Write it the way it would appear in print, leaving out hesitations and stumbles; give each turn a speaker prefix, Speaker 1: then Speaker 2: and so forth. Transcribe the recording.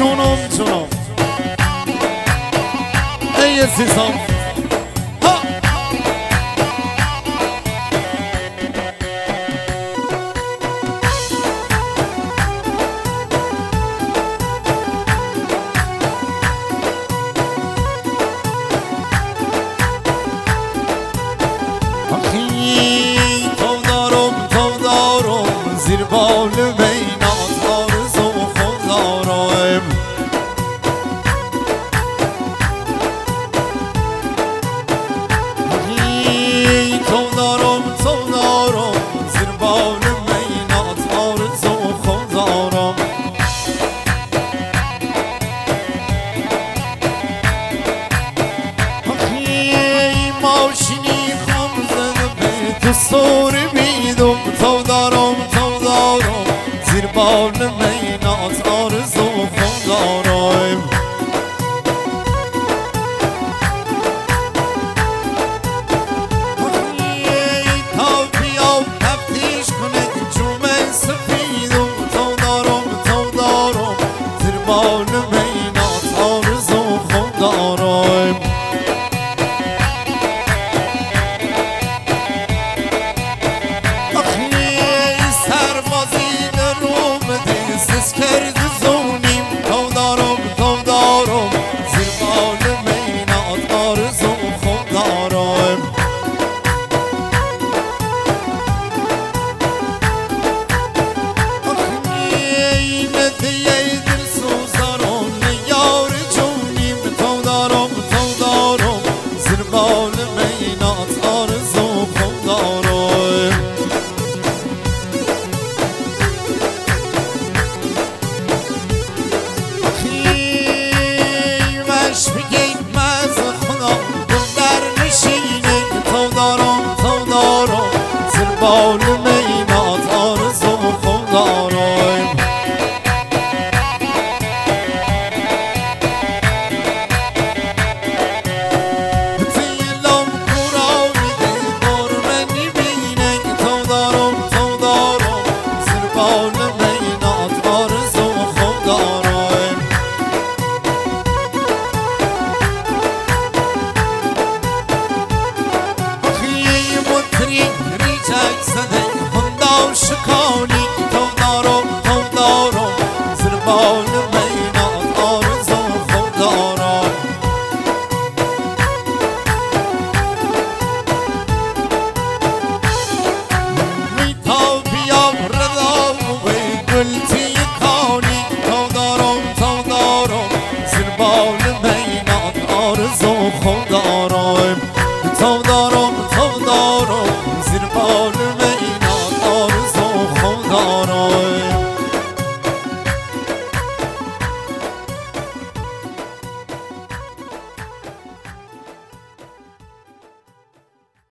Speaker 1: جونم ای عزیزم زیر بال بینات آرزو خود دارم تو دارم زیر بال بینات آرزو خود دارم ماشینی خم زده به تو سوری بیدم تو دارم زیر بال مینات آرزو خود دارم تا بیا تفتیش کنه جومه سفیدم تو دارم زیر بال مینات آرزو خود دارم سس کرد زونیم تو دارم زیر بال مینات آرزو خود دارم مدیه دل سوزارم یار جونیم تو دارم زیر بال مینات آرزو خود دارم میگه